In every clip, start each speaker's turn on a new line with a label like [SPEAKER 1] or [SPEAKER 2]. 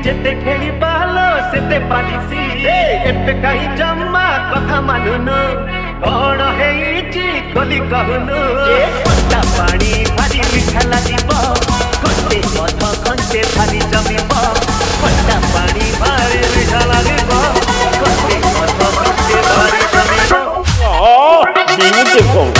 [SPEAKER 1] जेते खेली पालो सेते पालिसी एते कहीं जम्मा कथा मानुनो कौन है इची गली कहनो पट्टा पानी भारी मिठा लागिब घंटे पथ घंटे भारी जमिब पट्टा पानी भारी मिठा लागिब घंटे पथ घंटे भारी जमिब
[SPEAKER 2] beautiful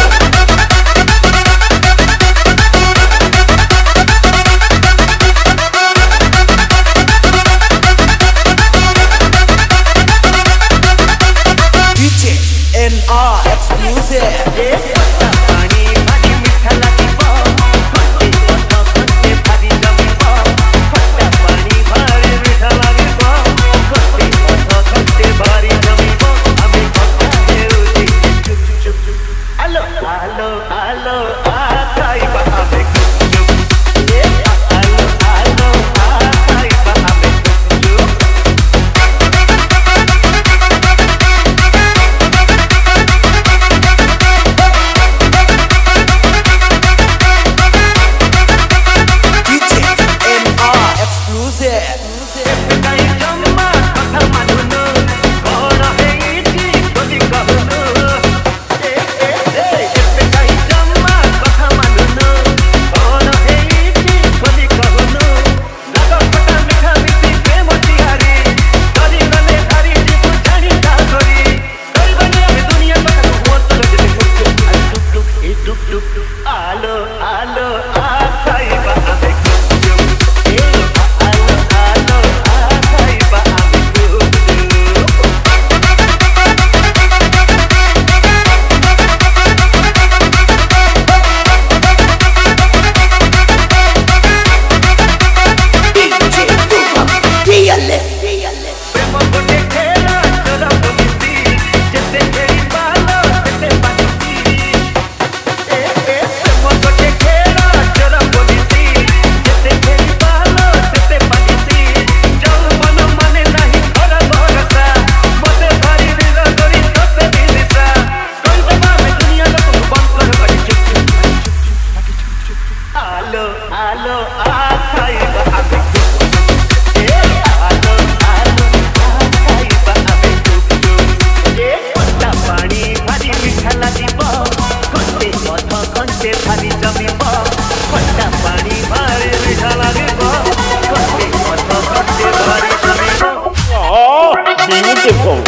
[SPEAKER 2] beautiful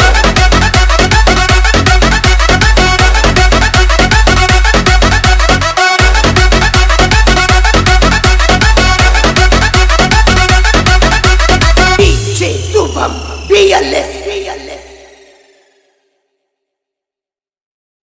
[SPEAKER 3] DJ Subham, be a list.